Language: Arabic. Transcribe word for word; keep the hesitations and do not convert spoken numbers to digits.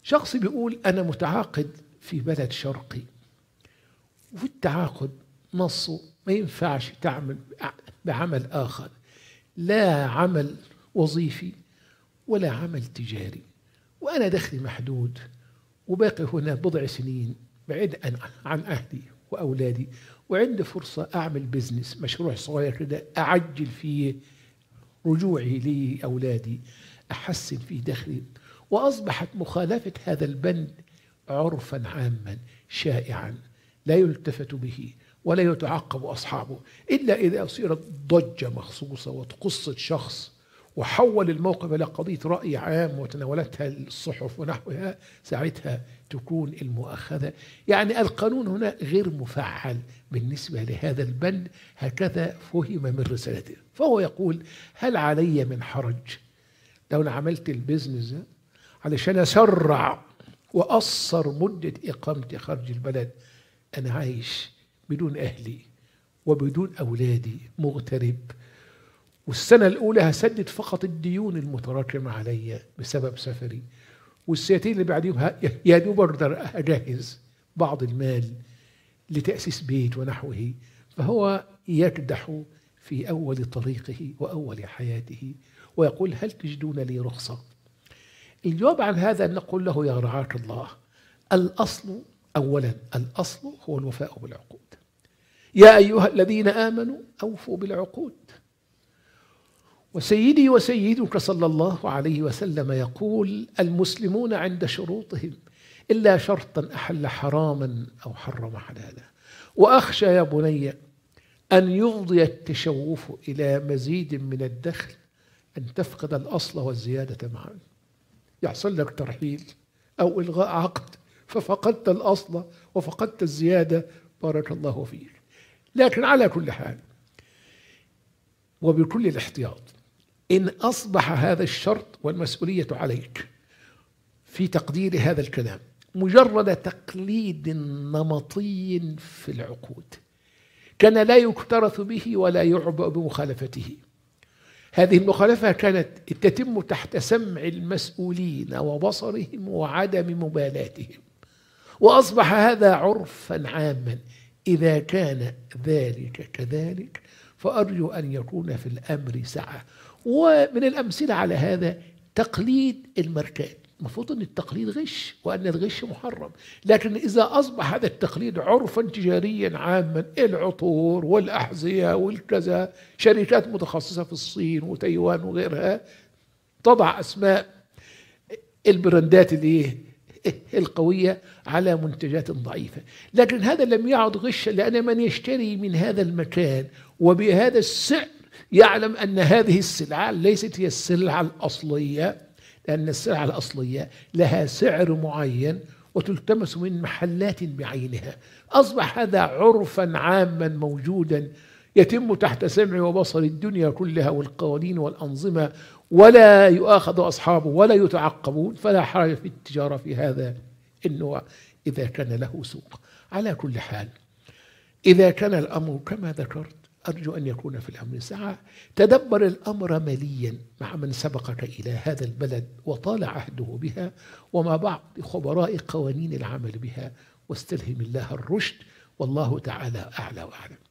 شخص بيقول أنا متعاقد في بلد شرقي، وفي التعاقد نصه ما ينفعش تعمل بعمل آخر، لا عمل وظيفي ولا عمل تجاري، وأنا دخلي محدود وباقي هنا بضع سنين بعيد عن أهلي وأولادي، وعندي فرصة أعمل بزنس مشروع صغير كده أعجل فيه رجوعي لأولادي، أحسن فيه دخلي. وأصبحت مخالفة هذا البند عرفا عاما شائعا لا يلتفت به ولا يتعقب أصحابه إلا إذا أصيرت ضجة مخصوصة وتقص شخص وحول الموقف إلى قضية رأي عام وتناولتها الصحف ونحوها، ساعتها تكون المؤاخذة. يعني القانون هنا غير مفعل بالنسبة لهذا البند، هكذا فهم من رسالته. فهو يقول هل علي من حرج لو أنا عملت البزنس ده علشان أسرع وأقصر مدة إقامتي خارج البلد؟ أنا عايش بدون أهلي وبدون أولادي، مغترب، والسنة الأولى هسدد فقط الديون المتراكمة علي بسبب سفري، والسنتين اللي بعديهم يا دوب أقدر أجهز بعض المال لتأسيس بيت ونحوه. فهو يكدح في أول طريقه وأول حياته ويقول هل تجدون لي رخصة؟ الجواب عن هذا أن نقول له يا رعاك الله، الأصل أولا الأصل هو الوفاء بالعقود. يا أيها الذين آمنوا أوفوا بالعقود. وسيدي وسيدك صلى الله عليه وسلم يقول المسلمون عند شروطهم إلا شرطا أحل حراما أو حرم حلالا. وأخشى يا بني أن يفضي التشوف إلى مزيد من الدخل أن تفقد الأصل والزيادة معا، يحصل لك ترحيل أو إلغاء عقد ففقدت الأصل وفقدت الزيادة، بارك الله فيك. لكن على كل حال وبكل الاحتياط، إن أصبح هذا الشرط والمسؤولية عليك في تقدير هذا الكلام مجرد تقليد نمطي في العقود كان لا يكترث به ولا يعبأ بمخالفته، هذه المخالفة كانت تتم تحت سمع المسؤولين وبصرهم وعدم مبالاتهم، وأصبح هذا عرفا عاما. إذا كان ذلك كذلك فأرجو أن يكون في الأمر سعة. ومن الأمثلة على هذا تقليد الماركات، المفروض أن التقليد غش وأن الغش محرم، لكن إذا أصبح هذا التقليد عرفا تجاريا عاما، العطور والأحذية والكذا، شركات متخصصة في الصين وتايوان وغيرها تضع أسماء البراندات اللي القوية على منتجات ضعيفة، لكن هذا لم يعد غشا، لأن من يشتري من هذا المكان وبهذا السعر يعلم أن هذه السلعة ليست هي السلعة الأصلية، لأن السلعة الأصلية لها سعر معين وتلتمس من محلات بعينها. أصبح هذا عرفا عاما موجودا يتم تحت سمع وبصر الدنيا كلها والقوانين والأنظمة، ولا يؤاخذ أصحابه ولا يتعقبون، فلا حرج في التجارة في هذا النوع إذا كان له سوق. على كل حال إذا كان الأمر كما ذكرت أرجو أن يكون في الأمر سعة. تدبر الأمر مليا مع من سبقك إلى هذا البلد وطال عهده بها ومع بعض خبراء قوانين العمل بها، واستلهم الله الرشد، والله تعالى أعلى وأعلم.